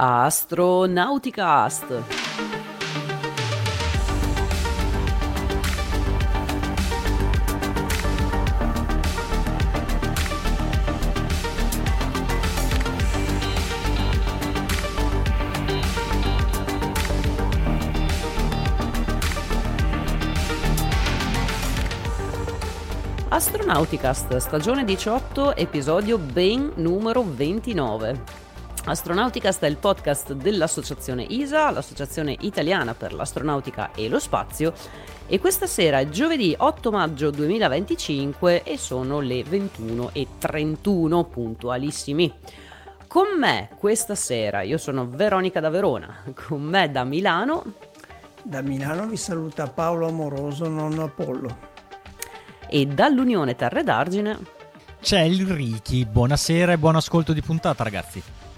Astronauticast. Astronauticast, stagione 18, episodio ben numero 29. Astronauticast è il podcast dell'associazione ISA, l'associazione italiana per l'astronautica e lo spazio, e questa sera è giovedì 8 maggio 2025 e sono le 21:31, puntualissimi. Con me questa sera, io sono Veronica da Verona, con me da Milano. Da Milano vi saluta Paolo Amoroso, nonno Apollo. E dall'Unione Terre d'Argine c'è il Ricky. Buonasera e buon ascolto di puntata, ragazzi.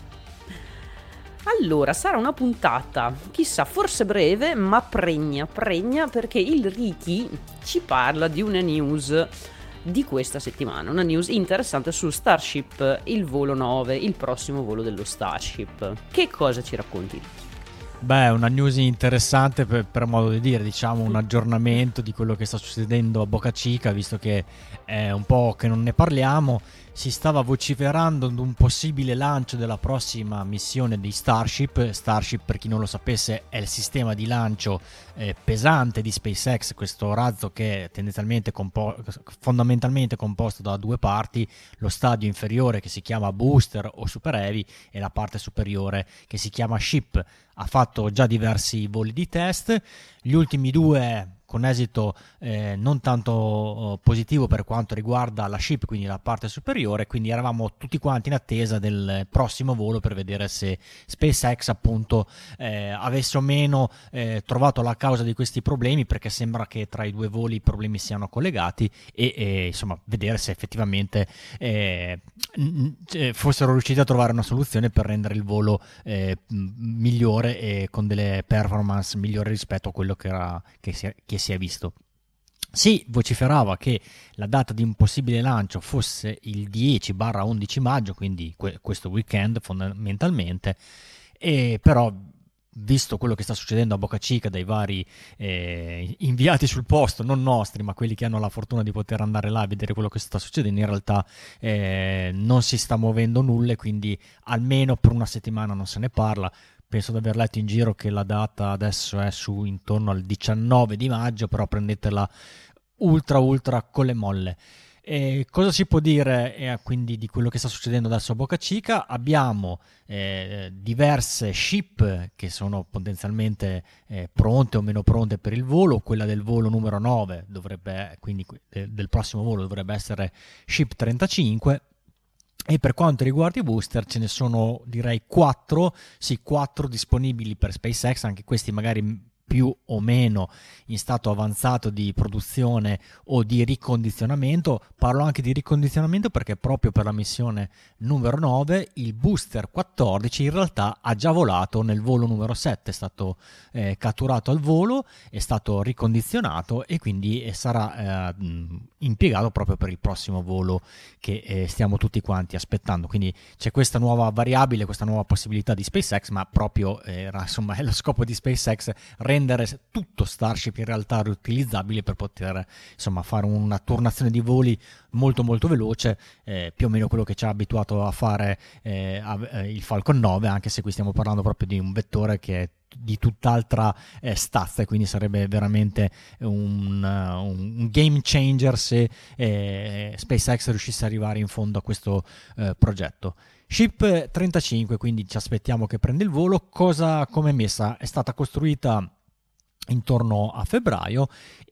Allora, sarà una puntata, chissà, forse breve, ma pregna, perché il Ricky ci parla di una news di questa settimana, una news interessante su Starship, il volo 9, il prossimo volo dello Starship. Che cosa ci racconti? Beh, una news interessante per modo di dire, diciamo un aggiornamento di quello che sta succedendo a Boca Chica, visto che è un po' che non ne parliamo. Si stava vociferando di un possibile lancio della prossima missione di Starship. Starship, per chi non lo sapesse, è il sistema di lancio pesante di SpaceX, questo razzo che è tendenzialmente fondamentalmente composto da due parti: lo stadio inferiore che si chiama Booster o Super Heavy e la parte superiore che si chiama Ship. Ha fatto già diversi voli di test, gli ultimi due con esito non tanto positivo per quanto riguarda la Ship, quindi la parte superiore, quindi eravamo tutti quanti in attesa del prossimo volo per vedere se SpaceX appunto avesse o meno trovato la causa di questi problemi, perché sembra che tra i due voli i problemi siano collegati e insomma vedere se effettivamente fossero riusciti a trovare una soluzione per rendere il volo migliore e con delle performance migliori rispetto a quello che si è visto. Si vociferava che la data di un possibile lancio fosse il 10-11 maggio, quindi questo weekend fondamentalmente, e però visto quello che sta succedendo a Boca Chica dai vari inviati sul posto, non nostri ma quelli che hanno la fortuna di poter andare là a vedere quello che sta succedendo, in realtà non si sta muovendo nulla, e quindi almeno per una settimana non se ne parla. Penso di aver letto in giro che la data adesso è su intorno al 19 di maggio, però prendetela ultra con le molle. Cosa si può dire quindi di quello che sta succedendo adesso a Boca Chica? Abbiamo diverse ship che sono potenzialmente pronte o meno pronte per il volo. Quella del volo numero 9 quindi del prossimo volo dovrebbe essere Ship 35. E per quanto riguarda i booster ce ne sono direi 4 disponibili per SpaceX, anche questi magari più o meno in stato avanzato di produzione o di ricondizionamento. Parlo anche di ricondizionamento perché proprio per la missione numero 9 il booster 14 in realtà ha già volato nel volo numero 7, è stato catturato al volo, è stato ricondizionato e quindi sarà impiegato proprio per il prossimo volo che stiamo tutti quanti aspettando. Quindi c'è questa nuova variabile, questa nuova possibilità di SpaceX, ma proprio è lo scopo di SpaceX rendere tutto Starship in realtà riutilizzabile per poter insomma fare una turnazione di voli molto veloce, più o meno quello che ci ha abituato a fare il Falcon 9, anche se qui stiamo parlando proprio di un vettore che è di tutt'altra stazza, e quindi sarebbe veramente un game changer se SpaceX riuscisse ad arrivare in fondo a questo progetto. Ship 35 quindi ci aspettiamo che prenda il volo. Come è messa? È stata costruita intorno a febbraio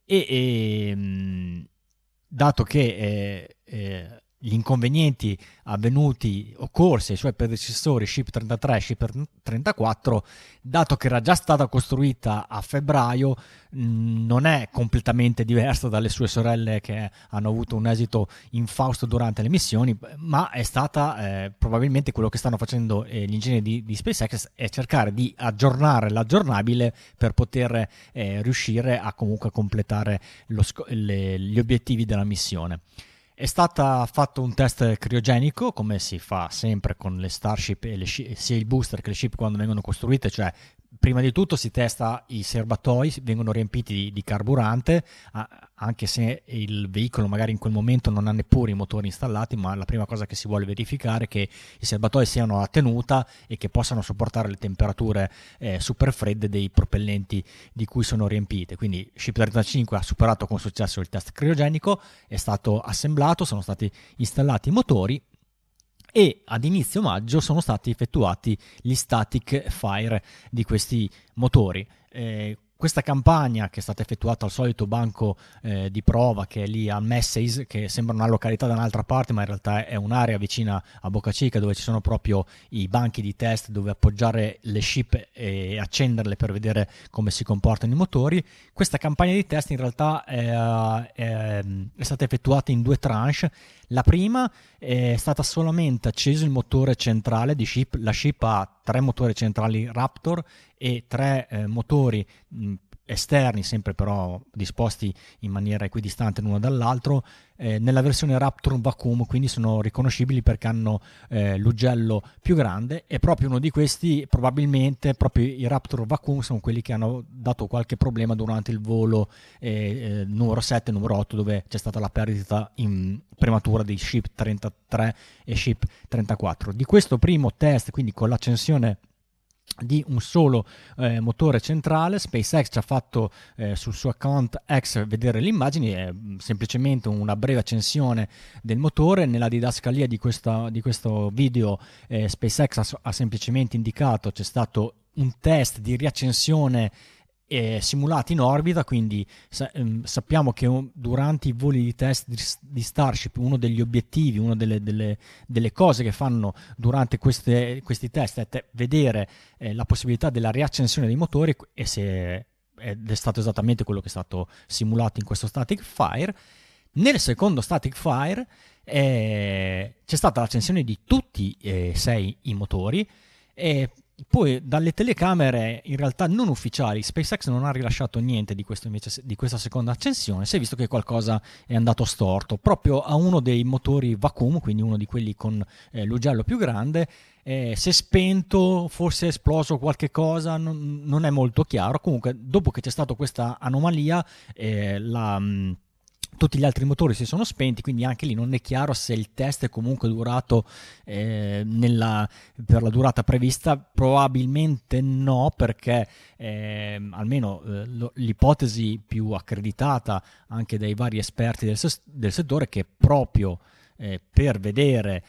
e dato che gli inconvenienti occorsi ai suoi predecessori Ship 33 e Ship 34, dato che era già stata costruita a febbraio, non è completamente diversa dalle sue sorelle che hanno avuto un esito infausto durante le missioni, ma è stata probabilmente quello che stanno facendo gli ingegneri di SpaceX è cercare di aggiornare l'aggiornabile per poter riuscire a comunque completare gli obiettivi della missione. È stato fatto un test criogenico, come si fa sempre con le Starship e sia il booster che le ship quando vengono costruite, cioè prima di tutto si testa i serbatoi, vengono riempiti di carburante, anche se il veicolo magari in quel momento non ha neppure i motori installati, ma la prima cosa che si vuole verificare è che i serbatoi siano a tenuta e che possano sopportare le temperature super fredde dei propellenti di cui sono riempite. Quindi Ship 35 ha superato con successo il test criogenico, è stato assemblato, sono stati installati i motori e ad inizio maggio sono stati effettuati gli static fire di questi motori. Questa campagna, che è stata effettuata al solito banco di prova che è lì a Messays, che sembra una località da un'altra parte ma in realtà è un'area vicina a Boca Chica dove ci sono proprio i banchi di test dove appoggiare le ship e accenderle per vedere come si comportano i motori. Questa campagna di test in realtà è stata effettuata in 2 tranche. La prima è stata solamente acceso il motore centrale di ship. La ship ha 3 motori centrali Raptor e 3 motori esterni, sempre però disposti in maniera equidistante l'uno dall'altro, nella versione Raptor Vacuum, quindi sono riconoscibili perché hanno l'ugello più grande, e proprio uno di questi, probabilmente proprio i Raptor Vacuum, sono quelli che hanno dato qualche problema durante il volo numero 7 e numero 8, dove c'è stata la perdita prematura di Ship 33 e Ship 34. Di questo primo test, quindi con l'accensione di un solo motore centrale, SpaceX ci ha fatto sul suo account X vedere le immagini. È semplicemente una breve accensione del motore. Nella didascalia di questo video SpaceX ha semplicemente indicato c'è stato un test di riaccensione simulati in orbita, quindi sappiamo che durante i voli di test di Starship uno degli obiettivi, una delle cose che fanno durante questi test è vedere la possibilità della riaccensione dei motori, ed è stato esattamente quello che è stato simulato in questo static fire. Nel secondo static fire c'è stata l'accensione di tutti e 6 i motori, e poi dalle telecamere in realtà non ufficiali SpaceX non ha rilasciato niente di questa seconda accensione. Si è visto che qualcosa è andato storto proprio a uno dei motori vacuum, quindi uno di quelli con l'ugello più grande. Si è spento, forse è esploso qualche cosa, non è molto chiaro. Comunque, dopo che c'è stata questa anomalia, tutti gli altri motori si sono spenti, quindi anche lì non è chiaro se il test è comunque durato per la durata prevista. Probabilmente no, perché almeno l'ipotesi più accreditata anche dai vari esperti del settore è che proprio per vedere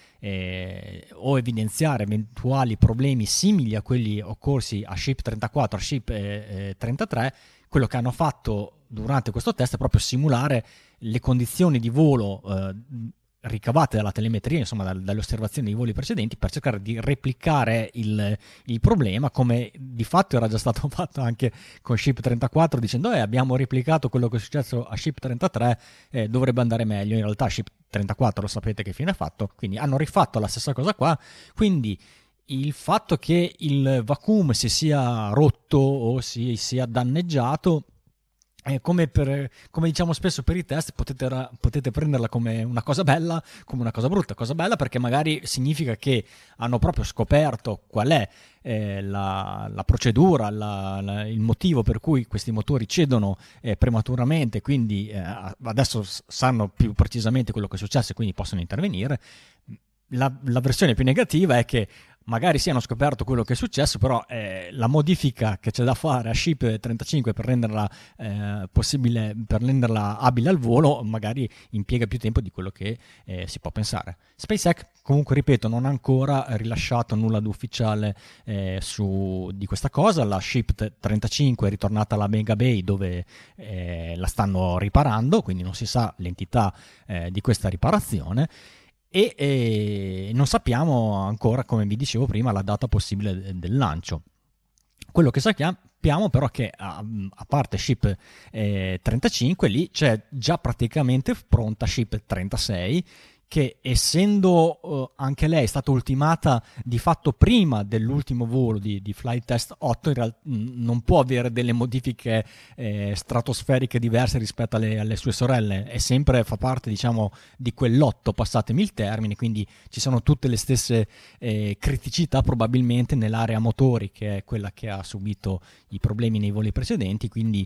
o evidenziare eventuali problemi simili a quelli occorsi a Ship 34, a Ship 33, quello che hanno fatto durante questo test è proprio simulare le condizioni di volo ricavate dalla telemetria, insomma dalle osservazioni dei voli precedenti, per cercare di replicare il problema, come di fatto era già stato fatto anche con Ship 34, dicendo abbiamo replicato quello che è successo a Ship 33, dovrebbe andare meglio. In realtà Ship 34 lo sapete che fine ha fatto, quindi hanno rifatto la stessa cosa qua. Quindi il fatto che il vacuum si sia rotto o si sia danneggiato, come diciamo spesso per i test, potete prenderla come una cosa bella, come una cosa brutta. Cosa bella perché magari significa che hanno proprio scoperto qual è la procedura, il motivo per cui questi motori cedono prematuramente, quindi adesso sanno più precisamente quello che è successo e quindi possono intervenire. La versione più negativa è che magari sì, hanno scoperto quello che è successo, però la modifica che c'è da fare a Ship 35 per renderla possibile, per renderla abile al volo, magari impiega più tempo di quello che si può pensare. SpaceX, comunque ripeto, non ha ancora rilasciato nulla di ufficiale di questa cosa. La Ship 35 è ritornata alla Mega Bay dove la stanno riparando, quindi non si sa l'entità di questa riparazione. E non sappiamo ancora, come vi dicevo prima, la data possibile del lancio. Quello che sappiamo però è che a parte Ship 35, lì c'è già praticamente pronta Ship 36, che essendo anche lei stata ultimata di fatto prima dell'ultimo volo di Flight Test 8, non può avere delle modifiche stratosferiche diverse rispetto alle sue sorelle, è sempre, fa parte diciamo di quell'otto, passatemi il termine, quindi ci sono tutte le stesse criticità probabilmente nell'area motori, che è quella che ha subito i problemi nei voli precedenti, quindi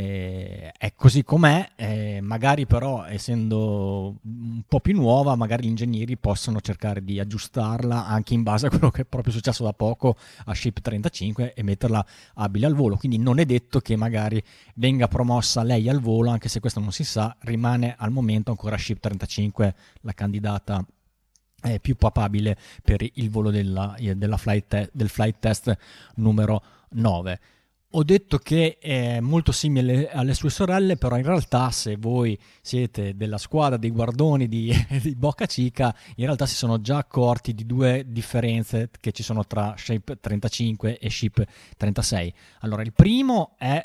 è così com'è, magari però essendo un po' più nuova magari gli ingegneri possono cercare di aggiustarla anche in base a quello che è proprio successo da poco a Ship 35 e metterla abile al volo, quindi non è detto che magari venga promossa lei al volo, anche se questo non si sa, rimane al momento ancora Ship 35 la candidata più papabile per il volo del flight test numero 9. Ho detto che è molto simile alle sue sorelle, però in realtà se voi siete della squadra dei guardoni di Boca Chica, in realtà si sono già accorti di due differenze che ci sono tra Ship 35 e Ship 36. Allora, il primo è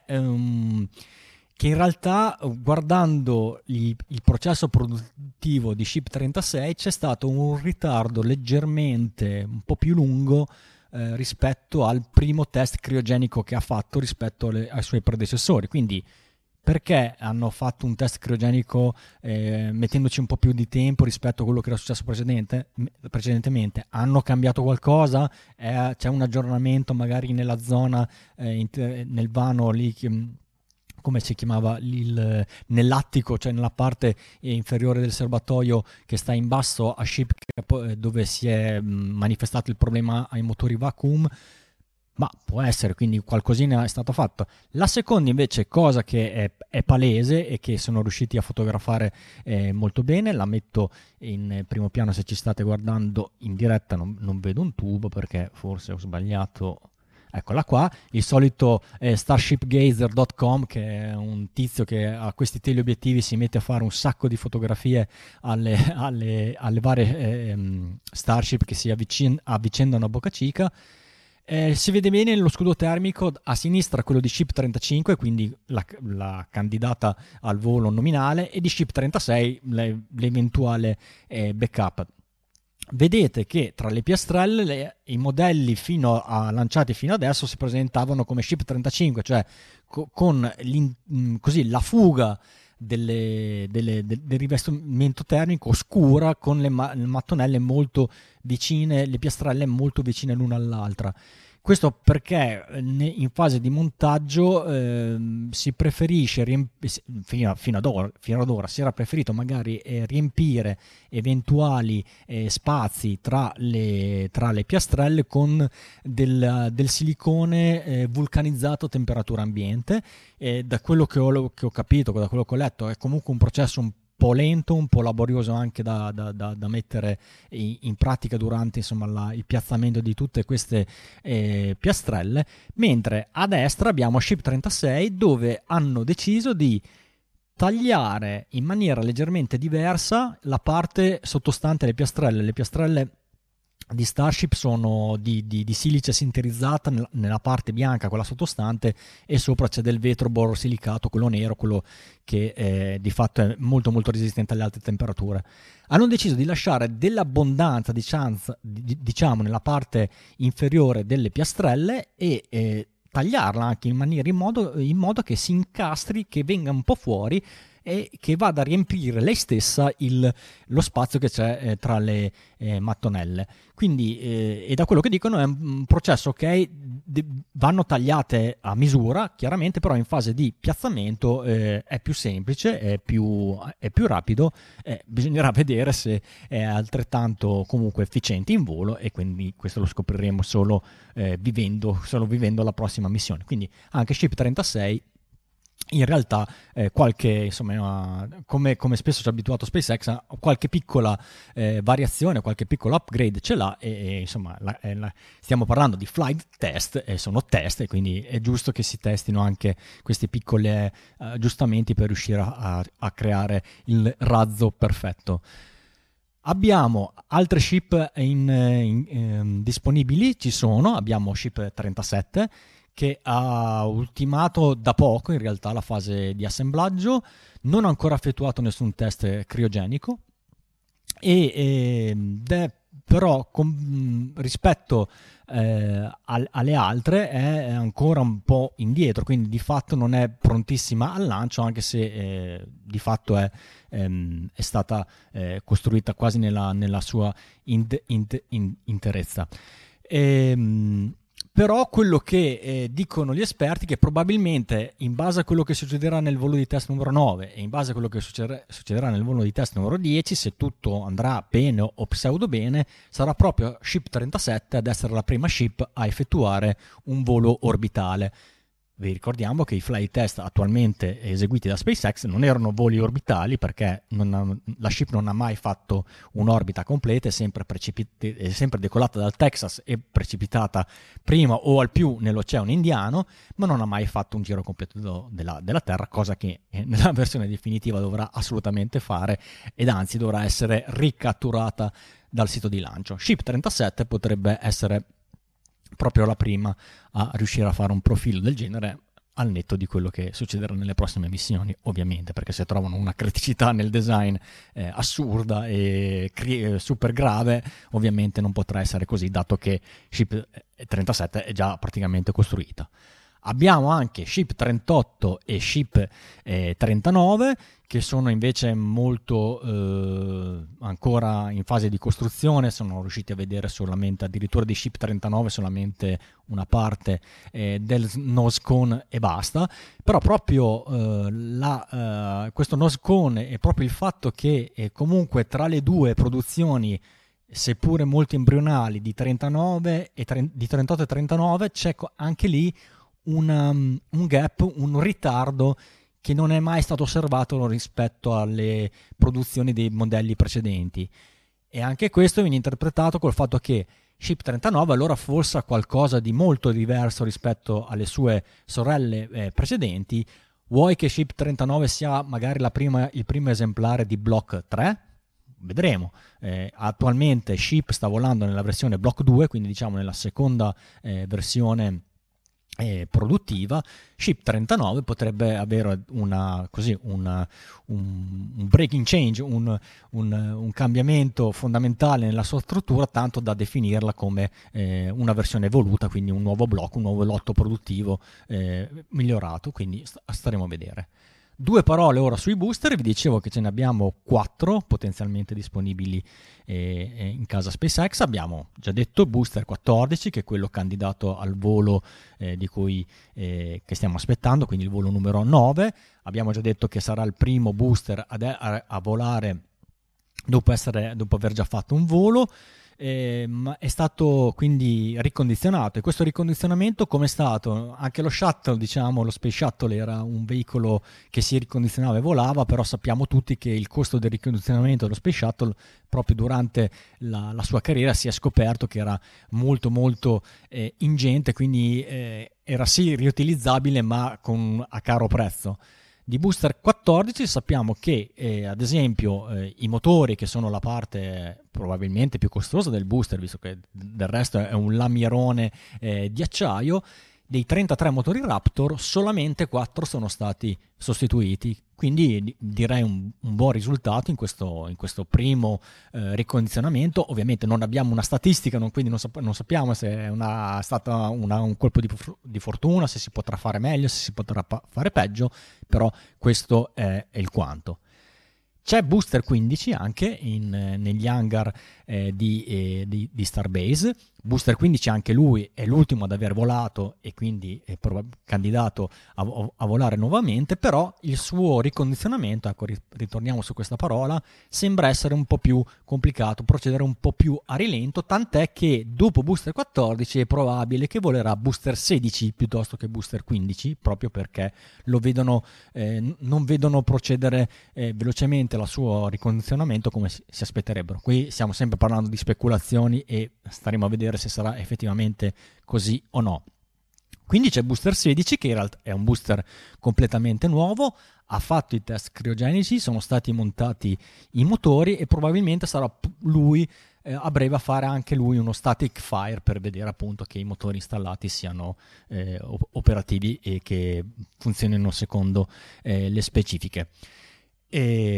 che in realtà, guardando il processo produttivo di Ship 36, c'è stato un ritardo leggermente un po' più lungo rispetto al primo test criogenico che ha fatto rispetto ai suoi predecessori. Quindi perché hanno fatto un test criogenico mettendoci un po' più di tempo rispetto a quello che era successo precedentemente? Hanno cambiato qualcosa? C'è un aggiornamento magari nella zona nel vano lì, come si chiamava, nell'attico, cioè nella parte inferiore del serbatoio che sta in basso a Ship, dove si è manifestato il problema ai motori vacuum? Ma può essere, quindi qualcosina è stato fatto. La seconda invece cosa che è palese e che sono riusciti a fotografare molto bene, la metto in primo piano se ci state guardando in diretta, non vedo un tubo perché forse ho sbagliato. Eccola qua, il solito starshipgazer.com, che è un tizio che a questi teleobiettivi si mette a fare un sacco di fotografie alle varie Starship che si avvicendano a Boca Chica. Si vede bene lo scudo termico a sinistra, quello di Ship 35, quindi la candidata al volo nominale, e di Ship 36 l'eventuale backup. Vedete che tra le piastrelle i modelli lanciati fino adesso si presentavano come Ship 35, cioè con così la fuga del rivestimento termico scura, con le mattonelle molto vicine, le piastrelle molto vicine l'una all'altra. Questo perché in fase di montaggio si preferisce fino ad ora si era preferito magari riempire eventuali spazi tra le piastrelle con del silicone vulcanizzato a temperatura ambiente. Da quello che ho capito, da quello che ho letto, è comunque un processo un po' lento, un po' laborioso anche da mettere in pratica durante il piazzamento di tutte queste piastrelle, mentre a destra abbiamo Ship 36, dove hanno deciso di tagliare in maniera leggermente diversa la parte sottostante alle piastrelle. Le piastrelle di Starship sono di silice sinterizzata nella parte bianca, quella sottostante, e sopra c'è del vetro borosilicato, quello nero, quello che di fatto è molto molto resistente alle alte temperature. Hanno deciso di lasciare dell'abbondanza diciamo nella parte inferiore delle piastrelle e tagliarla anche in modo che si incastri, che venga un po' fuori e che vada a riempire lei stessa lo spazio che c'è tra le mattonelle. Quindi, e da quello che dicono, è un processo che vanno tagliate a misura, chiaramente, però in fase di piazzamento è più semplice, è più rapido, bisognerà vedere se è altrettanto comunque efficiente in volo, e quindi questo lo scopriremo solo vivendo la prossima missione. Quindi anche Ship 36 in realtà qualche, come spesso ci ha abituato SpaceX, qualche piccola variazione, qualche piccolo upgrade ce l'ha, e stiamo parlando di flight test, sono test, e quindi è giusto che si testino anche questi piccoli aggiustamenti per riuscire a creare il razzo perfetto. Abbiamo altre ship disponibili, abbiamo Ship 37, che ha ultimato da poco in realtà la fase di assemblaggio, non ha ancora effettuato nessun test criogenico, però rispetto alle altre è ancora un po' indietro, quindi di fatto non è prontissima al lancio, anche se di fatto è stata costruita quasi nella sua interezza. Però quello che dicono gli esperti è che probabilmente, in base a quello che succederà nel volo di test numero 9 e in base a quello che succederà nel volo di test numero 10, se tutto andrà bene o pseudo bene, sarà proprio Ship 37 ad essere la prima ship a effettuare un volo orbitale. Vi ricordiamo che i flight test attualmente eseguiti da SpaceX non erano voli orbitali, perché la ship non ha mai fatto un'orbita completa, è sempre decollata dal Texas e precipitata prima o al più nell'Oceano Indiano, ma non ha mai fatto un giro completo della Terra, cosa che nella versione definitiva dovrà assolutamente fare, ed anzi dovrà essere ricatturata dal sito di lancio. Ship 37 potrebbe essere proprio la prima a riuscire a fare un profilo del genere, al netto di quello che succederà nelle prossime missioni, ovviamente, perché se trovano una criticità nel design assurda e super grave, ovviamente non potrà essere così, dato che Ship 37 è già praticamente costruita. Abbiamo anche Ship 38 e Ship 39, che sono invece molto ancora in fase di costruzione. Sono riusciti a vedere solamente, addirittura di Ship 39, solamente una parte del nose cone e basta. Però proprio questo nose cone e proprio il fatto che comunque tra le due produzioni, seppure molto embrionali, di 39 e di 38 e 39, c'è anche lì un gap, un ritardo che non è mai stato osservato rispetto alle produzioni dei modelli precedenti, e anche questo viene interpretato col fatto che Ship 39 allora forse ha qualcosa di molto diverso rispetto alle sue sorelle precedenti. Vuoi che Ship 39 sia magari il primo esemplare di Block 3? Vedremo. Attualmente Ship sta volando nella versione Block 2, quindi diciamo nella seconda versione produttiva. Ship 39 potrebbe avere un breaking change, un cambiamento fondamentale nella sua struttura, tanto da definirla come una versione evoluta, quindi un nuovo blocco, un nuovo lotto produttivo migliorato, quindi staremo a vedere. Due parole ora sui booster. Vi dicevo che ce ne abbiamo 4 potenzialmente disponibili in casa SpaceX. Abbiamo già detto il booster 14, che è quello candidato al volo che stiamo aspettando, quindi il volo numero 9. Abbiamo già detto che sarà il primo booster a volare dopo aver già fatto un volo. Ma è stato quindi ricondizionato, e questo ricondizionamento come è stato? Anche lo shuttle, diciamo, lo Space Shuttle era un veicolo che si ricondizionava e volava, però sappiamo tutti che il costo del ricondizionamento dello Space Shuttle proprio durante la sua carriera si è scoperto che era molto molto ingente, quindi era sì riutilizzabile ma a caro prezzo. Di booster 14 sappiamo che ad esempio i motori, che sono la parte probabilmente più costosa del booster, visto che del resto è un lamierone di acciaio, dei 33 motori Raptor solamente 4 sono stati sostituiti, quindi direi un buon risultato in questo primo ricondizionamento. Ovviamente non abbiamo una statistica, quindi non sappiamo se è stata un colpo di fortuna, se si potrà fare meglio, se si potrà fare peggio, però questo è il quanto. C'è Booster 15 anche negli hangar di Starbase. Booster 15 anche lui è l'ultimo ad aver volato e quindi è candidato a volare nuovamente, però il suo ricondizionamento, ecco, ritorniamo su questa parola, sembra essere un po' più complicato, procedere un po' più a rilento, tant'è che dopo Booster 14 è probabile che volerà Booster 16 piuttosto che Booster 15, proprio perché non vedono procedere velocemente il suo ricondizionamento come si aspetterebbero. Qui stiamo sempre parlando di speculazioni e staremo a vedere se sarà effettivamente così o no. Quindi c'è Booster 16, che in realtà è un booster completamente nuovo, ha fatto i test criogenici, sono stati montati i motori e probabilmente sarà lui a breve a fare anche lui uno static fire per vedere appunto che i motori installati siano operativi e che funzionino secondo le specifiche.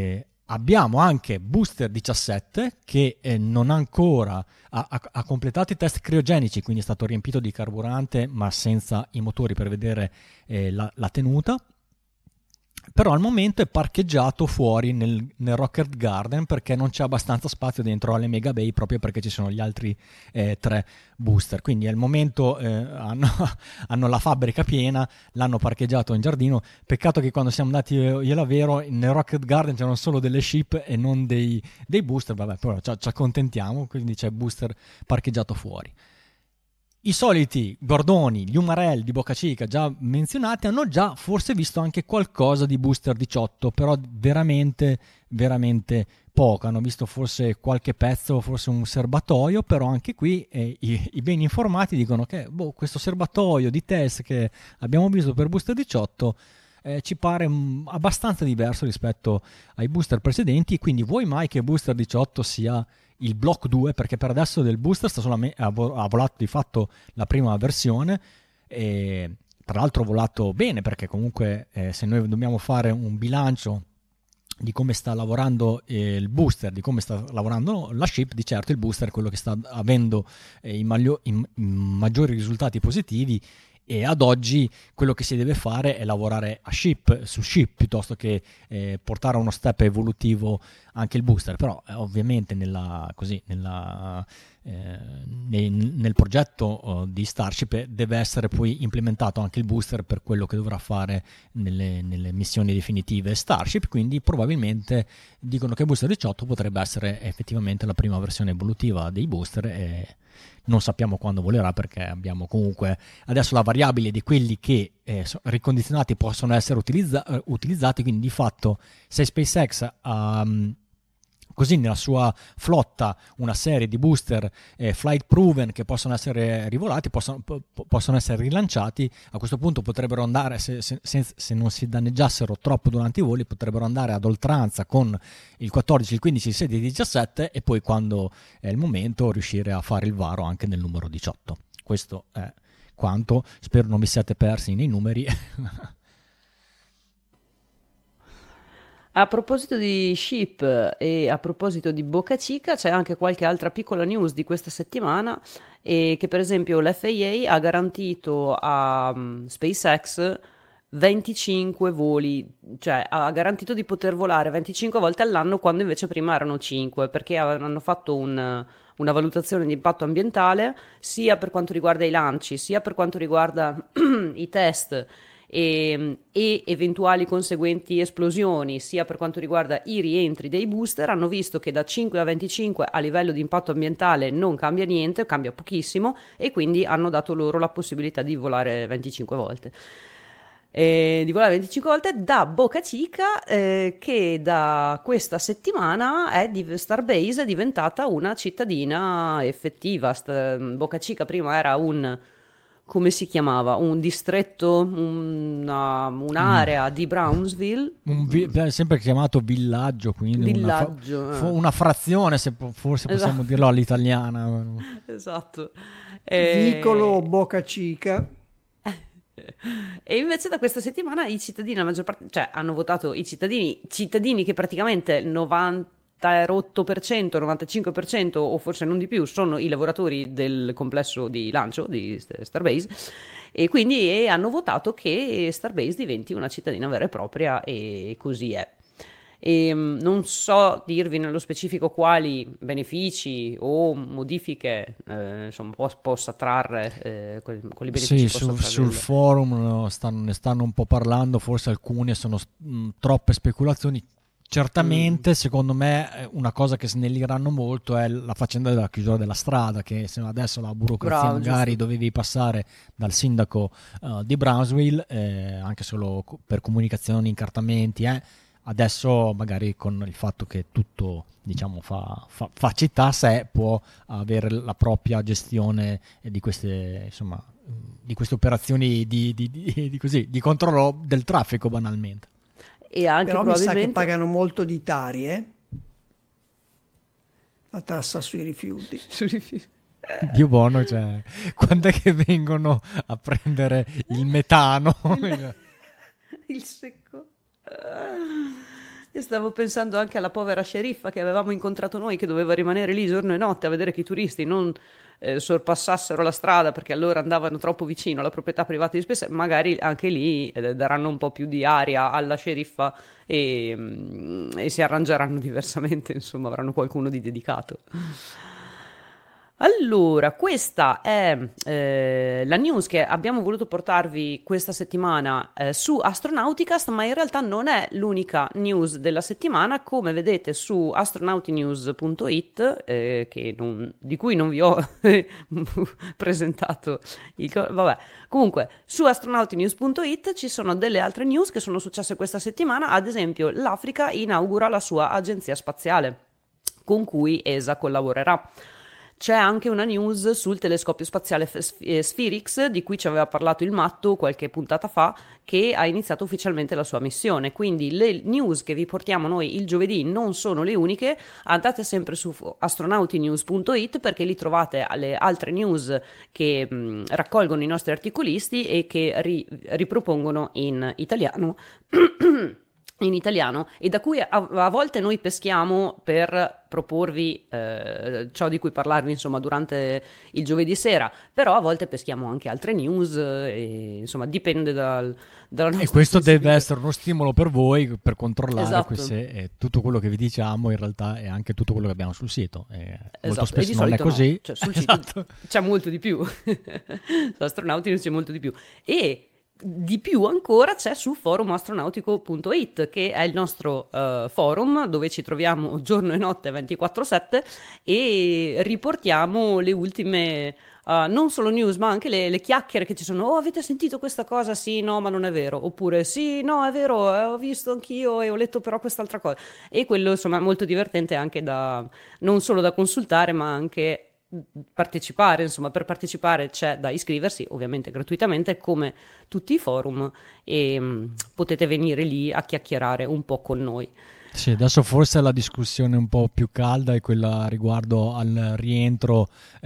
Abbiamo anche Booster 17 che non ancora ha completato i test criogenici, quindi è stato riempito di carburante ma senza i motori per vedere la tenuta. Però al momento è parcheggiato fuori nel Rocket Garden perché non c'è abbastanza spazio dentro alle Mega Bay, proprio perché ci sono gli altri 3 booster. Quindi al momento hanno la fabbrica piena, l'hanno parcheggiato in giardino. Peccato che quando siamo andati io e la Vero nel Rocket Garden c'erano solo delle ship e non dei booster. Vabbè, però ci accontentiamo, quindi c'è booster parcheggiato fuori. I soliti Gordoni, gli Umarell di Boca Chica già menzionati hanno già forse visto anche qualcosa di Booster 18, però veramente poco. Hanno visto forse qualche pezzo, forse un serbatoio, però anche qui i ben informati dicono che questo serbatoio di test che abbiamo visto per Booster 18 ci pare abbastanza diverso rispetto ai booster precedenti, quindi vuoi mai che Booster 18 sia il Block 2, perché per adesso del booster ha volato di fatto la prima versione, e tra l'altro ha volato bene, perché comunque se noi dobbiamo fare un bilancio di come sta lavorando il booster, di come sta lavorando la ship, di certo il booster è quello che sta avendo i maggiori risultati positivi, e ad oggi quello che si deve fare è lavorare su ship piuttosto che portare a uno step evolutivo anche il booster. Però ovviamente nel progetto di Starship deve essere poi implementato anche il booster per quello che dovrà fare nelle missioni definitive Starship, quindi probabilmente dicono che Booster 18 potrebbe essere effettivamente la prima versione evolutiva dei booster, e non sappiamo quando volerà, perché abbiamo comunque adesso la variabile di quelli che ricondizionati possono essere utilizzati, quindi di fatto se SpaceX ha così nella sua flotta una serie di booster flight proven che possono essere rivolati, possono essere rilanciati, a questo punto potrebbero andare, se non si danneggiassero troppo durante i voli, potrebbero andare ad oltranza con il 14, il 15, il 16, il 17, e poi quando è il momento riuscire a fare il varo anche nel numero 18. Questo è quanto, spero non vi siate persi nei numeri. A proposito di ship e a proposito di Boca Chica, c'è anche qualche altra piccola news di questa settimana, che per esempio l'FAA ha garantito a SpaceX 25 voli, cioè ha garantito di poter volare 25 volte all'anno, quando invece prima erano 5, perché hanno fatto una valutazione di impatto ambientale sia per quanto riguarda i lanci, sia per quanto riguarda i test e eventuali conseguenti esplosioni, sia per quanto riguarda i rientri dei booster. Hanno visto che da 5 a 25 a livello di impatto ambientale non cambia niente, cambia pochissimo, e quindi hanno dato loro la possibilità di volare 25 volte. Da Boca Chica, che da questa settimana Starbase è diventata una cittadina effettiva. Boca Chica prima era come si chiamava? Un distretto, un'area di Brownsville. Sempre chiamato villaggio, quindi una frazione, se forse possiamo dirlo all'italiana. Esatto. Vicolo Boca Chica. E invece da questa settimana i cittadini, la maggior parte, cioè hanno votato i cittadini che praticamente il 98%, 95% o forse non di più sono i lavoratori del complesso di lancio di Starbase, e quindi hanno votato che Starbase diventi una cittadina vera e propria, e così è. E non so dirvi nello specifico quali benefici o modifiche insomma possa trarre, quali benefici possa trarre. Sul forum ne stanno un po' parlando, forse alcune sono troppe speculazioni. Certamente, secondo me, una cosa che snelliranno molto è la faccenda della chiusura della strada, che se adesso la burocrazia magari dovevi passare dal sindaco di Brownsville, anche solo per comunicazioni, incartamenti, adesso magari con il fatto che tutto, diciamo, fa città a sé, può avere la propria gestione di queste, insomma, di queste operazioni di controllo del traffico, banalmente. E anche però mi sa che pagano molto di Tari, la tassa sui rifiuti. Dio buono, cioè, quando è che vengono a prendere il metano? Il secco. Io stavo pensando anche alla povera sceriffa che avevamo incontrato noi, che doveva rimanere lì giorno e notte a vedere che i turisti non sorpassassero la strada perché allora andavano troppo vicino alla proprietà privata di Space. Magari anche lì daranno un po' più di aria alla sceriffa e si arrangeranno diversamente, insomma, avranno qualcuno di dedicato. Allora, questa è la news che abbiamo voluto portarvi questa settimana su Astronauticast, ma in realtà non è l'unica news della settimana. Come vedete su astronautinews.it, di cui non vi ho presentato vabbè. Comunque, su astronautinews.it ci sono delle altre news che sono successe questa settimana. Ad esempio, l'Africa inaugura la sua agenzia spaziale, con cui ESA collaborerà. C'è anche una news sul telescopio spaziale Spherix, di cui ci aveva parlato il Matto qualche puntata fa, che ha iniziato ufficialmente la sua missione. Quindi le news che vi portiamo noi il giovedì non sono le uniche. Andate sempre su astronautinews.it perché lì trovate le altre news che raccolgono i nostri articolisti e che ripropongono in italiano. In italiano, e da cui a volte noi peschiamo per proporvi ciò di cui parlarvi, insomma, durante il giovedì sera, però a volte peschiamo anche altre news e, insomma, dipende dalla nostra e questo sensibilità. deve essere uno stimolo per voi per controllare Esatto. se tutto quello che vi diciamo in realtà è anche tutto quello che abbiamo sul sito. Molto Esatto, e spesso di non è solito così. no. Cioè, sul Esatto. sito c'è molto di più. Su Astronauti c'è molto di più, e di più ancora c'è su forumastronautico.it, che è il nostro forum dove ci troviamo giorno e notte 24/7 e riportiamo le ultime non solo news ma anche le chiacchiere che ci sono. Oh, avete sentito questa cosa? Sì, no, ma non è vero. Oppure sì, no, è vero, ho visto anch'io e ho letto però quest'altra cosa. E quello, insomma, è molto divertente anche non solo da consultare ma anche partecipare. Insomma, per partecipare c'è da iscriversi, ovviamente gratuitamente, come tutti i forum, e potete venire lì a chiacchierare un po' con noi. Sì, adesso forse la discussione un po' più calda è quella riguardo al rientro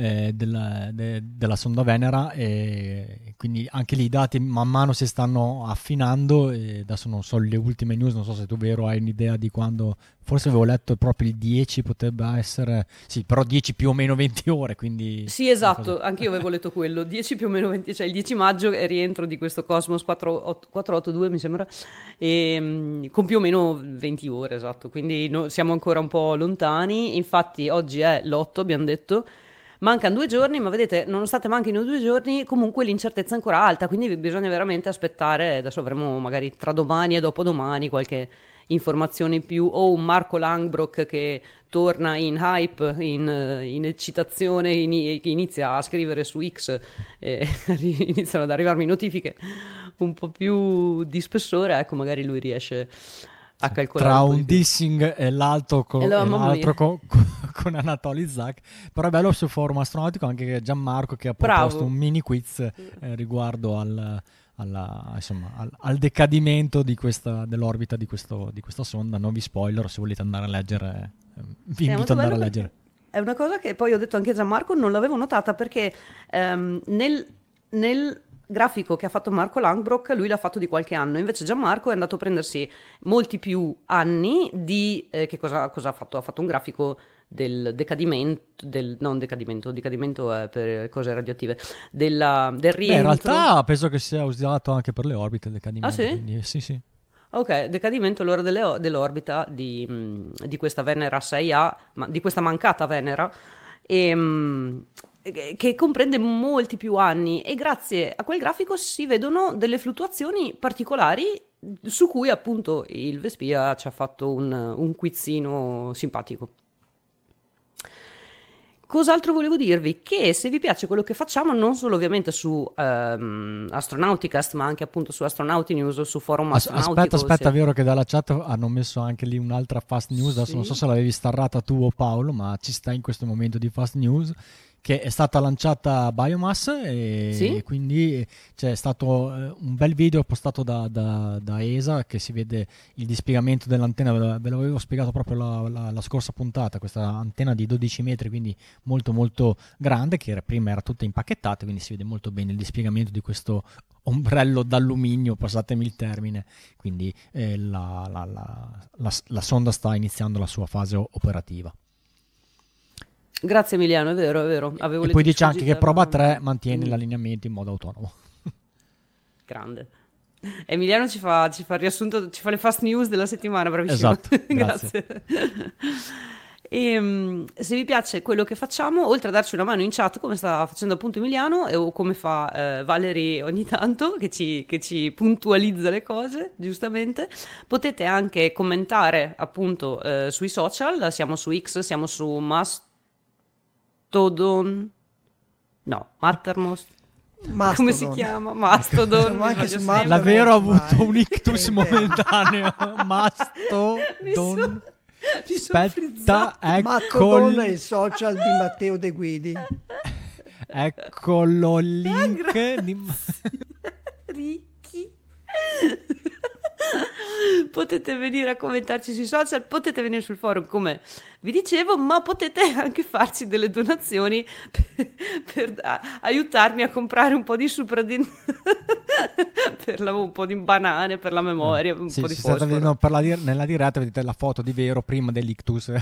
della sonda Venera, e quindi anche lì i dati man mano si stanno affinando, e adesso non so le ultime news, non so se tu, Vero, hai un'idea di quando. Forse avevo letto proprio il 10 potrebbe essere, sì, però 10 più o meno 20 ore, quindi. Sì, esatto, anche io avevo letto quello, 10 più o meno 20, cioè il 10 maggio è rientro di questo Cosmos 482, mi sembra, con più o meno 20 ore, esatto, quindi siamo ancora un po' lontani. Infatti oggi è l'8, abbiamo detto, mancano 2 giorni, ma vedete, nonostante manchino 2 giorni, comunque l'incertezza è ancora alta, quindi bisogna veramente aspettare. Adesso avremo magari tra domani e dopodomani qualche informazione in più, o un Marco Langbroek che torna in hype, in eccitazione, che inizia a scrivere su X, e iniziano ad arrivarmi notifiche un po' più di spessore. Ecco, magari lui riesce a calcolare tra un po' un di più. dissing e l'altro E allora, mamma l'altro mia. con Anatoly Zak. Però è bello sul forum astronautico anche Gianmarco che ha Bravo. proposto un mini quiz riguardo al decadimento dell'orbita di questa sonda. Non vi spoiler, se volete andare a leggere, vi È invito molto ad andare bello a leggere. è una cosa che poi ho detto anche a Gianmarco, non l'avevo notata perché nel grafico che ha fatto Marco Langbroek lui l'ha fatto di qualche anno, invece Gianmarco è andato a prendersi molti più anni di che cosa ha fatto? Ha fatto un grafico del decadimento, non decadimento, decadimento è per cose radioattive, del Beh, rientro. in realtà penso che sia usato anche per le orbite il decadimento. Ah, sì? Quindi, sì. Ok, decadimento allora dell'orbita di questa Venera 6A, di questa mancata Venera, che comprende molti più anni, e grazie a quel grafico si vedono delle fluttuazioni particolari su cui appunto il Vespia ci ha fatto un quizzino simpatico. Cos'altro volevo dirvi? Che se vi piace quello che facciamo, non solo ovviamente su Astronauticast, ma anche appunto su Astronauti News o su Forum Astronautico. Aspetta, è vero che dalla chat hanno messo anche lì un'altra fast news. Adesso Sì. non so se l'avevi starrata tu o Paolo, ma ci sta in questo momento di fast news che è stata lanciata Biomass e quindi c'è stato un bel video postato da ESA, che si vede il dispiegamento dell'antenna. Ve l'avevo spiegato proprio la scorsa puntata, questa antenna di 12 metri, quindi molto molto grande, che prima era tutta impacchettata, quindi si vede molto bene il dispiegamento di questo ombrello d'alluminio, passatemi il termine. Quindi la sonda sta iniziando la sua fase operativa. Grazie Emiliano, è vero, è vero. E poi dice anche che Proba 3 mantiene l'allineamento in modo autonomo. Grande. Emiliano ci fa il riassunto, ci fa le fast news della settimana, bravissimo. Esatto, grazie. E, se vi piace quello che facciamo, oltre a darci una mano in chat come sta facendo appunto Emiliano o come fa Valerie ogni tanto che ci puntualizza le cose giustamente, potete anche commentare appunto sui social. Siamo su X, siamo su Mattermost, come si chiama? Mastodon. Davvero ho avuto un ictus momentaneo. Mastodon. Aspetta, Mastodon è il social di Matteo De Guidi. Eccolo il link di... Ricchi. Potete venire a commentarci sui social, potete venire sul forum come vi dicevo, ma potete anche farci delle donazioni per aiutarmi a comprare un po' di supradin un po' di banane per la memoria, un po' di fosforo. Nella diretta vedete la foto di Vero prima dell'ictus.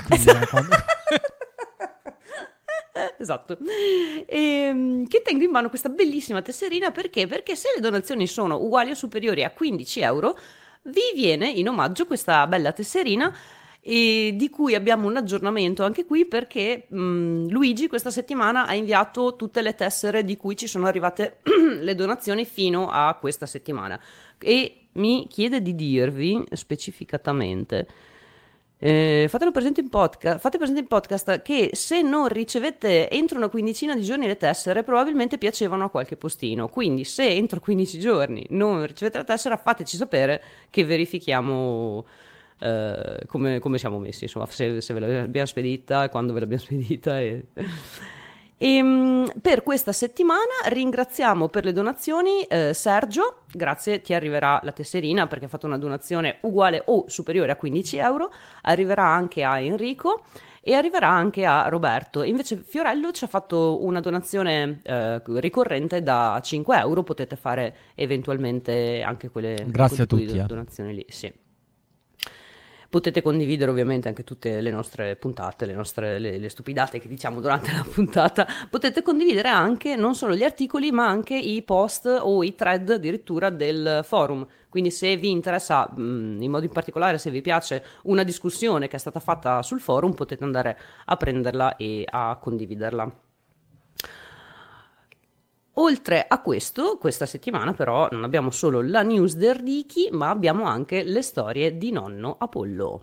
Esatto. Che tengo in mano questa bellissima tesserina perché se le donazioni sono uguali o superiori a 15 euro vi viene in omaggio questa bella tesserina, e di cui abbiamo un aggiornamento anche qui perché Luigi questa settimana ha inviato tutte le tessere di cui ci sono arrivate le donazioni fino a questa settimana e mi chiede di dirvi specificatamente fate presente in podcast che se non ricevete entro una quindicina di giorni le tessere probabilmente piacevano a qualche postino, quindi se entro 15 giorni non ricevete la tessera fateci sapere che verifichiamo come siamo messi, insomma, se ve l'abbiamo spedita, quando ve l'abbiamo spedita e per questa settimana ringraziamo per le donazioni Sergio, grazie, ti arriverà la tesserina perché ha fatto una donazione uguale o superiore a 15 euro, arriverà anche a Enrico e arriverà anche a Roberto. Invece Fiorello ci ha fatto una donazione ricorrente da 5 euro, potete fare eventualmente anche quelle grazie a tutti, donazioni lì, sì. Potete condividere ovviamente anche tutte le nostre puntate, le stupidate che diciamo durante la puntata. Potete condividere anche non solo gli articoli ma anche i post o i thread addirittura del forum. Quindi se vi interessa in modo in particolare, se vi piace una discussione che è stata fatta sul forum, potete andare a prenderla e a condividerla. Oltre a questo, questa settimana però non abbiamo solo la news del Ricky, ma abbiamo anche le storie di nonno Apollo.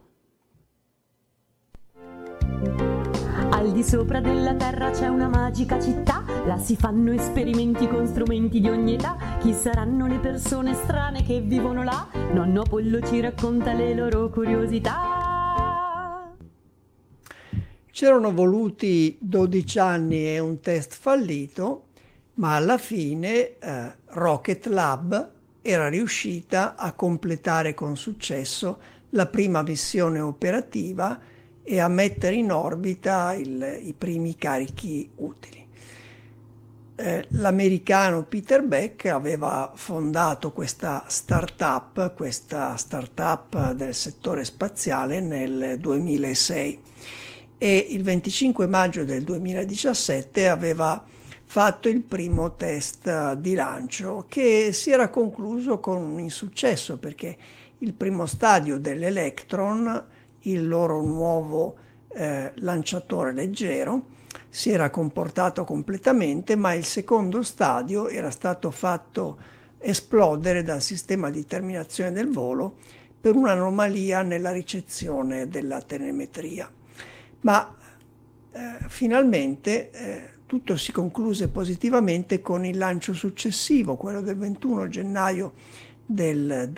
Al di sopra della terra c'è una magica città, là si fanno esperimenti con strumenti di ogni età. Chi saranno le persone strane che vivono là? Nonno Apollo ci racconta le loro curiosità. C'erano voluti 12 anni e un test fallito, ma alla fine Rocket Lab era riuscita a completare con successo la prima missione operativa e a mettere in orbita i primi carichi utili. L'americano Peter Beck aveva fondato questa startup del settore spaziale nel 2006 e il 25 maggio del 2017 aveva fatto il primo test di lancio che si era concluso con un insuccesso perché il primo stadio dell'Electron, il loro nuovo lanciatore leggero, si era comportato completamente, ma il secondo stadio era stato fatto esplodere dal sistema di terminazione del volo per un'anomalia nella ricezione della telemetria. Ma finalmente tutto si concluse positivamente con il lancio successivo, quello del 21 gennaio del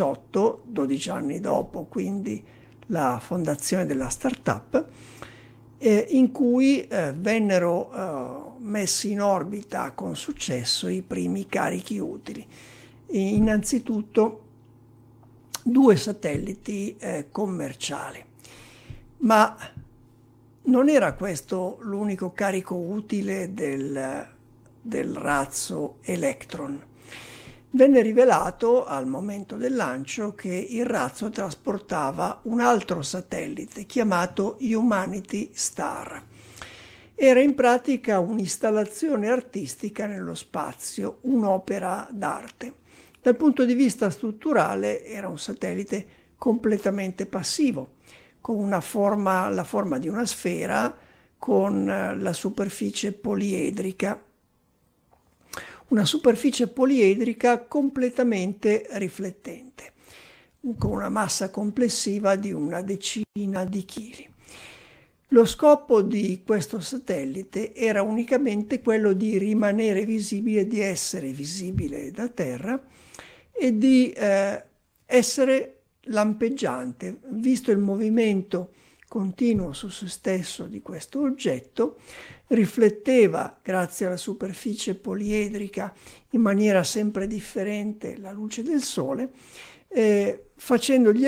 2018, 12 anni dopo, quindi la fondazione della startup, in cui vennero messi in orbita con successo i primi carichi utili. Innanzitutto 2 satelliti commerciali. Ma non era questo l'unico carico utile del razzo Electron. Venne rivelato al momento del lancio che il razzo trasportava un altro satellite chiamato Humanity Star. Era in pratica un'installazione artistica nello spazio, un'opera d'arte. Dal punto di vista strutturale era un satellite completamente passivo, con la forma di una sfera, con la superficie poliedrica. Una superficie poliedrica completamente riflettente, con una massa complessiva di una decina di chili. Lo scopo di questo satellite era unicamente quello di rimanere visibile, di essere visibile da Terra e di essere lampeggiante. Visto il movimento continuo su se stesso di questo oggetto, rifletteva, grazie alla superficie poliedrica, in maniera sempre differente la luce del Sole, facendogli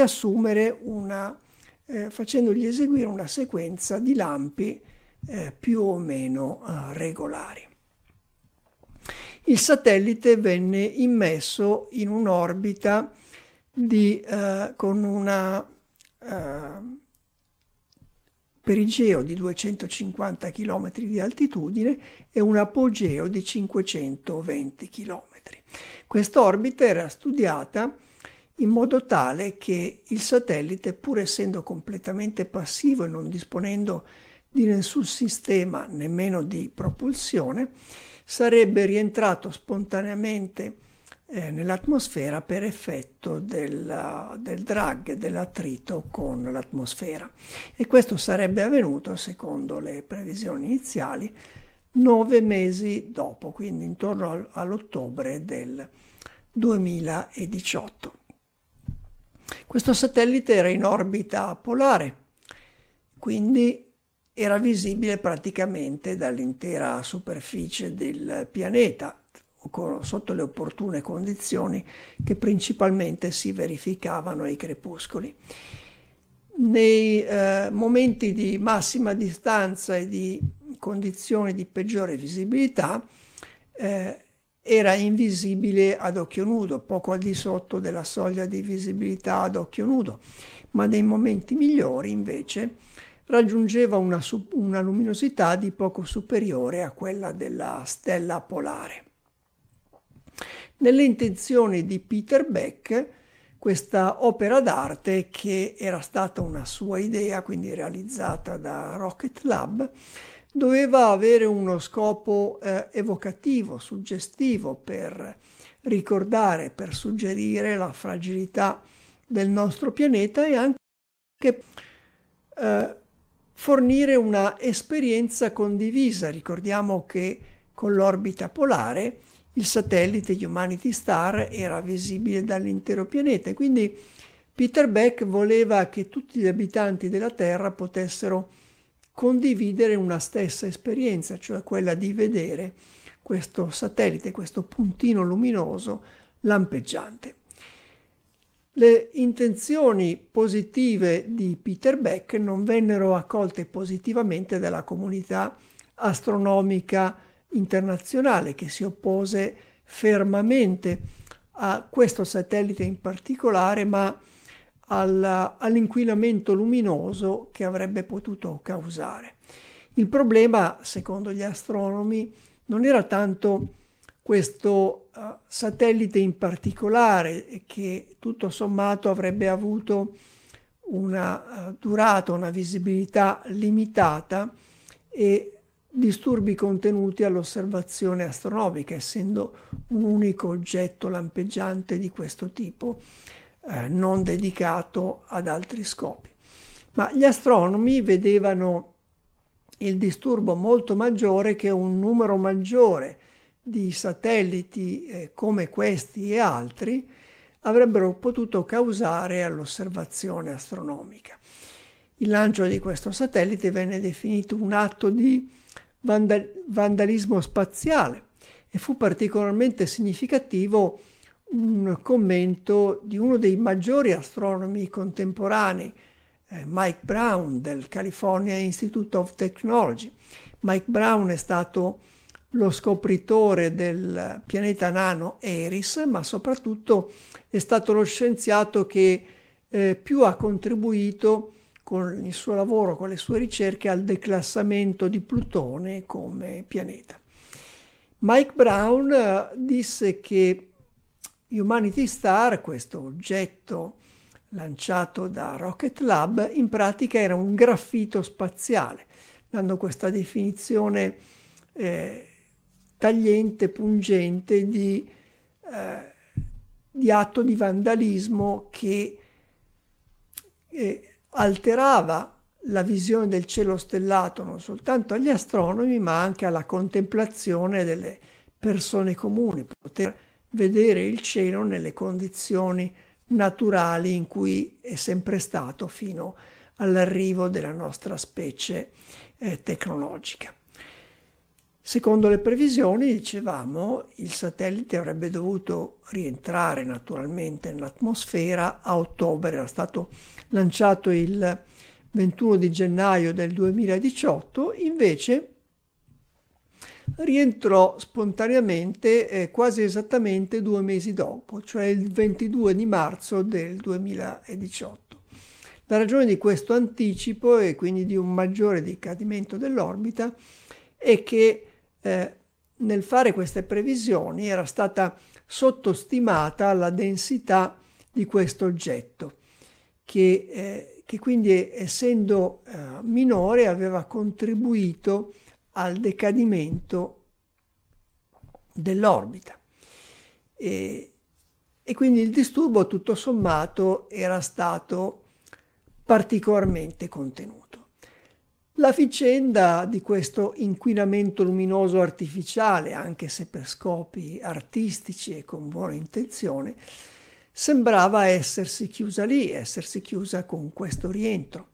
eseguire una sequenza di lampi più o meno regolari. Il satellite venne immesso in un'orbita con una perigeo di 250 km di altitudine e un apogeo di 520 km. Questa orbita era studiata in modo tale che il satellite, pur essendo completamente passivo e non disponendo di nessun sistema, nemmeno di propulsione, sarebbe rientrato spontaneamente nell'atmosfera per effetto del drag, dell'attrito con l'atmosfera. E questo sarebbe avvenuto, secondo le previsioni iniziali, 9 mesi dopo, quindi intorno all'ottobre del 2018. Questo satellite era in orbita polare, quindi era visibile praticamente dall'intera superficie del pianeta, sotto le opportune condizioni che principalmente si verificavano ai crepuscoli. Nei momenti di massima distanza e di condizioni di peggiore visibilità era invisibile ad occhio nudo, poco al di sotto della soglia di visibilità ad occhio nudo, ma nei momenti migliori invece raggiungeva una luminosità di poco superiore a quella della stella polare. Nelle intenzioni di Peter Beck, questa opera d'arte, che era stata una sua idea, quindi realizzata da Rocket Lab, doveva avere uno scopo evocativo, suggestivo, per ricordare, per suggerire la fragilità del nostro pianeta e anche fornire una esperienza condivisa. Ricordiamo che con l'orbita polare il satellite Humanity Star era visibile dall'intero pianeta, quindi Peter Beck voleva che tutti gli abitanti della Terra potessero condividere una stessa esperienza, cioè quella di vedere questo satellite, questo puntino luminoso lampeggiante. Le intenzioni positive di Peter Beck non vennero accolte positivamente dalla comunità astronomica internazionale, che si oppose fermamente a questo satellite in particolare, ma all'inquinamento luminoso che avrebbe potuto causare. Il problema, secondo gli astronomi, non era tanto questo satellite in particolare, che tutto sommato avrebbe avuto una durata, una visibilità limitata e disturbi contenuti all'osservazione astronomica, essendo un unico oggetto lampeggiante di questo tipo, non dedicato ad altri scopi. Ma gli astronomi vedevano il disturbo molto maggiore che un numero maggiore di satelliti come questi e altri avrebbero potuto causare all'osservazione astronomica. Il lancio di questo satellite venne definito un atto di vandalismo spaziale e fu particolarmente significativo un commento di uno dei maggiori astronomi contemporanei, Mike Brown del California Institute of Technology. Mike Brown è stato lo scopritore del pianeta nano Eris, ma soprattutto è stato lo scienziato che più ha contribuito con il suo lavoro, con le sue ricerche, al declassamento di Plutone come pianeta. Mike Brown disse che Humanity Star, questo oggetto lanciato da Rocket Lab, in pratica era un graffito spaziale, dando questa definizione tagliente, pungente di atto di vandalismo che alterava la visione del cielo stellato non soltanto agli astronomi, ma anche alla contemplazione delle persone comuni, poter vedere il cielo nelle condizioni naturali in cui è sempre stato fino all'arrivo della nostra specie tecnologica. Secondo le previsioni, dicevamo, il satellite avrebbe dovuto rientrare naturalmente nell'atmosfera a ottobre, era stato lanciato il 21 di gennaio del 2018, invece rientrò spontaneamente quasi esattamente 2 mesi dopo, cioè il 22 di marzo del 2018. La ragione di questo anticipo e quindi di un maggiore decadimento dell'orbita è che nel fare queste previsioni era stata sottostimata la densità di questo oggetto, che quindi, essendo minore, aveva contribuito al decadimento dell'orbita. E quindi il disturbo, tutto sommato, era stato particolarmente contenuto. La vicenda di questo inquinamento luminoso artificiale, anche se per scopi artistici e con buona intenzione, sembrava essersi chiusa lì, essersi chiusa con questo rientro.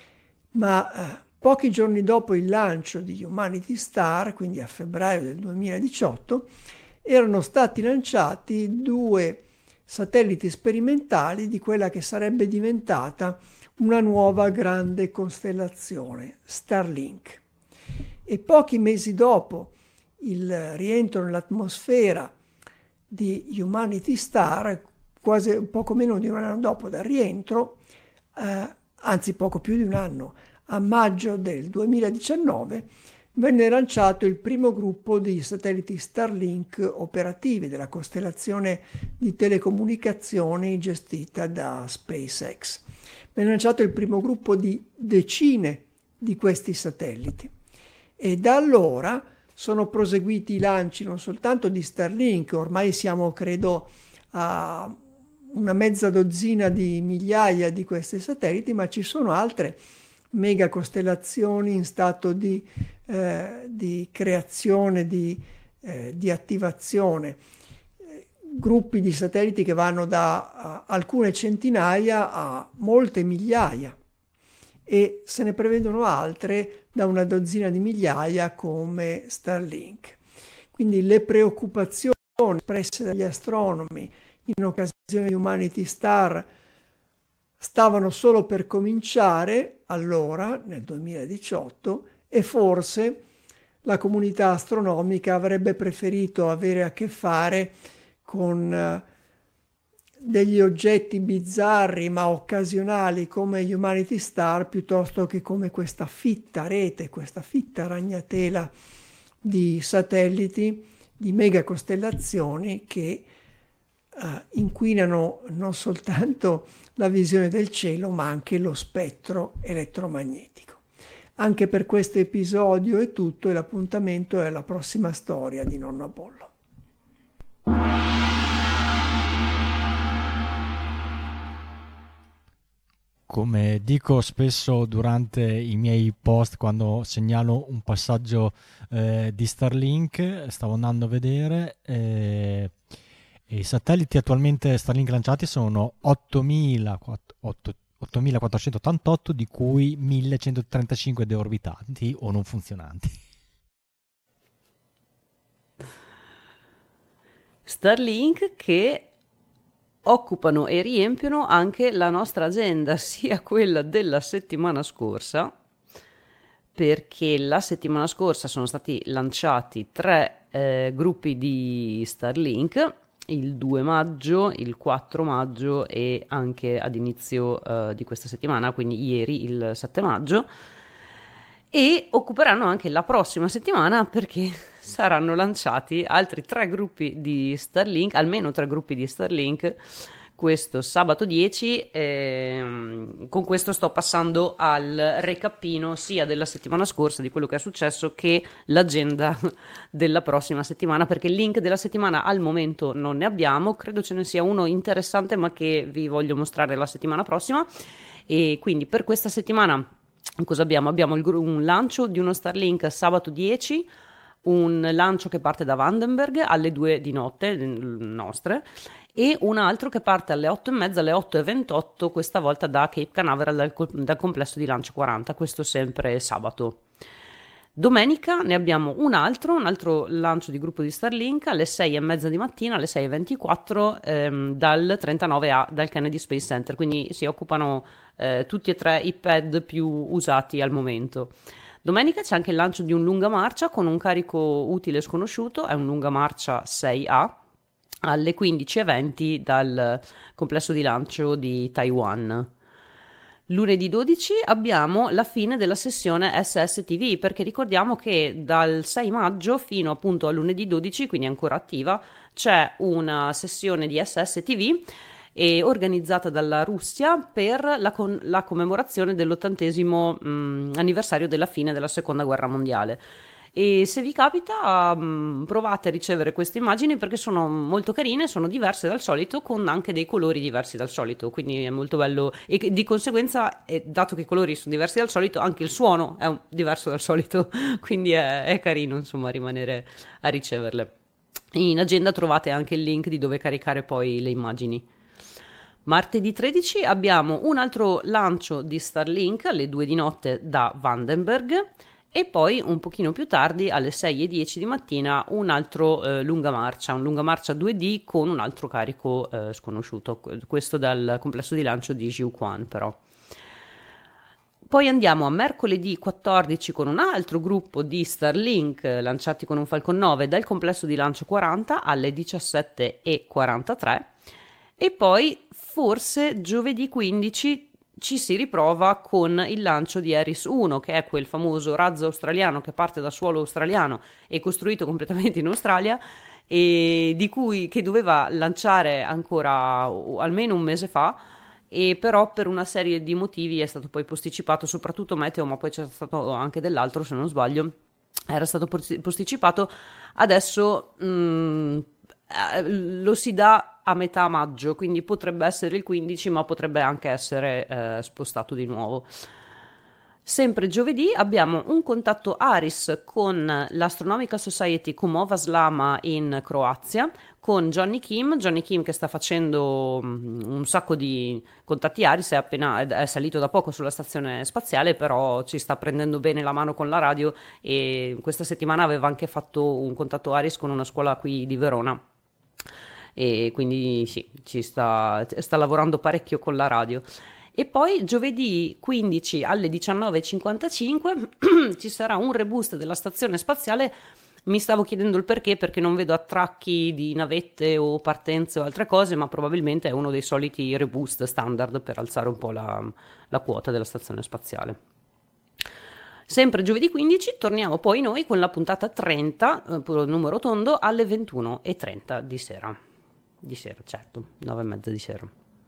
Ma pochi giorni dopo il lancio di Humanity Star, quindi a febbraio del 2018, erano stati lanciati 2 satelliti sperimentali di quella che sarebbe diventata una nuova grande costellazione, Starlink. E pochi mesi dopo il rientro nell'atmosfera di Humanity Star, quasi poco meno di un anno dopo dal rientro, anzi poco più di un anno, a maggio del 2019, venne lanciato il primo gruppo di satelliti Starlink operativi della costellazione di telecomunicazioni gestita da SpaceX. Venne lanciato il primo gruppo di decine di questi satelliti e da allora sono proseguiti i lanci non soltanto di Starlink, ormai siamo credo a una mezza dozzina di migliaia di questi satelliti, ma ci sono altre mega costellazioni in stato di creazione, di attivazione, gruppi di satelliti che vanno da alcune centinaia a molte migliaia e se ne prevedono altre da una dozzina di migliaia come Starlink. Quindi le preoccupazioni espresse dagli astronomi in occasione di Humanity Star stavano solo per cominciare allora, nel 2018, e forse la comunità astronomica avrebbe preferito avere a che fare con degli oggetti bizzarri ma occasionali come Humanity Star piuttosto che come questa fitta rete, questa fitta ragnatela di satelliti, di megacostellazioni che inquinano non soltanto la visione del cielo ma anche lo spettro elettromagnetico. Anche per questo episodio è tutto e l'appuntamento è alla prossima storia di Nonno Apollo. Come dico spesso durante i miei post quando segnalo un passaggio di Starlink, stavo andando a vedere i satelliti attualmente Starlink lanciati sono 8.400 8.488, di cui 1.135 deorbitanti o non funzionanti. Starlink che occupano e riempiono anche la nostra agenda, sia quella della settimana scorsa, perché la settimana scorsa sono stati lanciati 3 gruppi di Starlink, il 2 maggio, il 4 maggio e anche ad inizio di questa settimana, quindi ieri il 7 maggio, e occuperanno anche la prossima settimana perché saranno lanciati altri 3 gruppi di Starlink, almeno 3 gruppi di Starlink, questo sabato 10. Con questo sto passando al recappino sia della settimana scorsa, di quello che è successo, che l'agenda della prossima settimana, perché il link della settimana al momento non ne abbiamo, credo ce ne sia uno interessante ma che vi voglio mostrare la settimana prossima. E quindi per questa settimana cosa abbiamo? Abbiamo un lancio di uno Starlink sabato 10, un lancio che parte da Vandenberg alle 2 di notte nostre, e un altro che parte alle 8:30, alle 8:28, questa volta da Cape Canaveral, dal complesso di lancio 40, questo sempre sabato. Domenica ne abbiamo un altro lancio di gruppo di Starlink alle 6:30 di mattina, alle 6:24, dal 39A, dal Kennedy Space Center, quindi si occupano tutti e 3 i pad più usati al momento. Domenica c'è anche il lancio di un lunga marcia con un carico utile sconosciuto, è un lunga marcia 6A, alle 15:20 dal complesso di lancio di Taiwan. Lunedì 12 abbiamo la fine della sessione SSTV, perché ricordiamo che dal 6 maggio fino appunto a lunedì 12, quindi ancora attiva, c'è una sessione di SSTV organizzata dalla Russia per la commemorazione dell'80° anniversario della fine della Seconda Guerra Mondiale. E se vi capita, provate a ricevere queste immagini perché sono molto carine, sono diverse dal solito, con anche dei colori diversi dal solito, quindi è molto bello, e di conseguenza, dato che i colori sono diversi dal solito, anche il suono è diverso dal solito, quindi è carino insomma rimanere a riceverle. In agenda trovate anche il link di dove caricare poi le immagini. Martedì 13 abbiamo un altro lancio di Starlink alle 2 di notte da Vandenberg, e poi un pochino più tardi alle 6:10 di mattina un altro lunga marcia 2D con un altro carico sconosciuto, questo dal complesso di lancio di Jiuquan però. Poi andiamo a mercoledì 14 con un altro gruppo di Starlink lanciati con un Falcon 9 dal complesso di lancio 40 alle 17:43, e poi forse giovedì 15 ci si riprova con il lancio di Eris 1, che è quel famoso razzo australiano che parte da suolo australiano e costruito completamente in Australia, e che doveva lanciare ancora almeno un mese fa, e però per una serie di motivi è stato poi posticipato, soprattutto meteo, ma poi c'è stato anche dell'altro se non sbaglio, era stato posticipato. Adesso lo si dà a metà maggio, quindi potrebbe essere il 15, ma potrebbe anche essere spostato di nuovo. Sempre giovedì abbiamo un contatto ARIS con l'Astronomical Society Kumova Slama in Croazia, con Johnny Kim che sta facendo un sacco di contatti ARIS, è salito da poco sulla stazione spaziale, però ci sta prendendo bene la mano con la radio, e questa settimana aveva anche fatto un contatto ARIS con una scuola qui di Verona, e quindi sì, ci sta lavorando parecchio con la radio. E poi giovedì 15 alle 19:55 ci sarà un reboost della stazione spaziale. Mi stavo chiedendo il perché non vedo attracchi di navette o partenze o altre cose, ma probabilmente è uno dei soliti reboost standard per alzare un po' la quota della stazione spaziale. Sempre giovedì 15 torniamo poi noi con la puntata 30, numero tondo, alle 21:30 di sera. Di sera, certo, 9:30 di sera.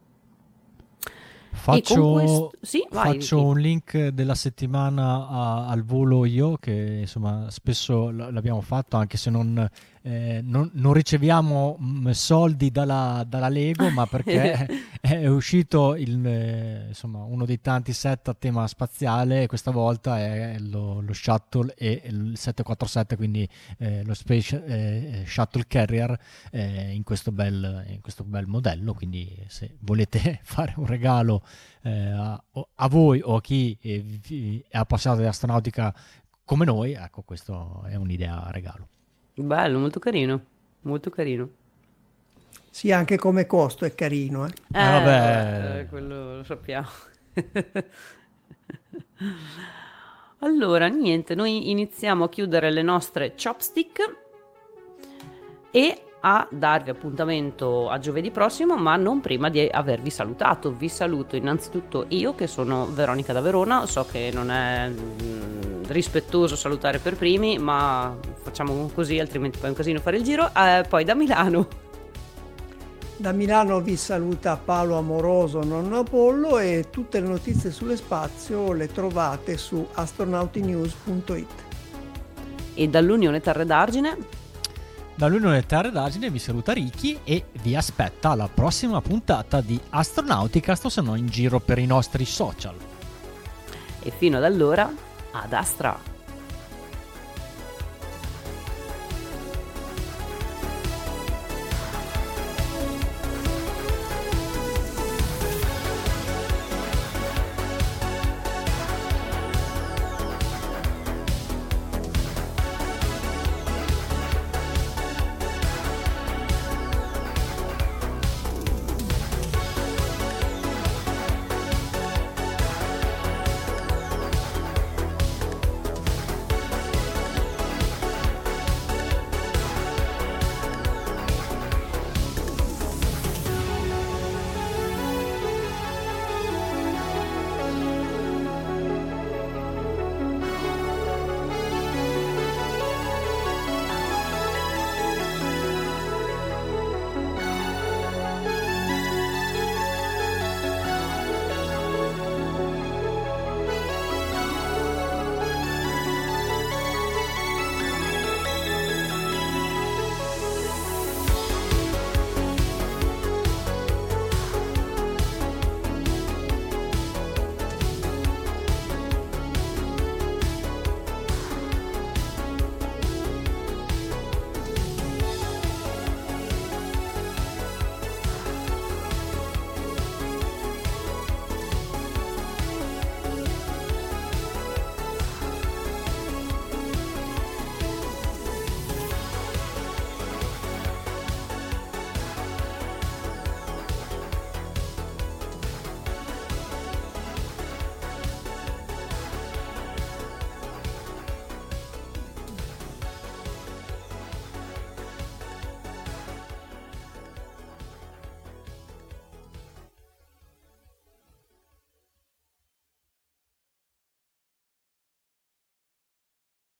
Faccio un link della settimana al volo io, che insomma spesso l'abbiamo fatto, anche se non riceviamo soldi dalla Lego, ma perché è uscito insomma, uno dei tanti set a tema spaziale, questa volta è lo Shuttle e il 747, quindi lo Space Shuttle Carrier in questo bel modello. Quindi se volete fare un regalo a voi o a chi è appassionato di astronautica come noi, ecco, questo è un'idea regalo. Bello, molto carino, molto carino. Sì, anche come costo è carino. Vabbè. Quello lo sappiamo. Allora, niente, noi iniziamo a chiudere le nostre chopstick e a darvi appuntamento a giovedì prossimo, ma non prima di avervi salutato. Vi saluto innanzitutto io, che sono Veronica da Verona. So che non è rispettoso salutare per primi, ma facciamo così, altrimenti poi è un casino fare il giro. Poi da Milano. Da Milano vi saluta Paolo Amoroso, nonno Apollo, e tutte le notizie sullo spazio le trovate su astronautinews.it. E dall'Unione Terre d'Argine? Dall'Unione Terre d'Argine vi saluta Ricky e vi aspetta alla prossima puntata di Astronauticast, o se no in giro per i nostri social. E fino ad allora, ad Astra!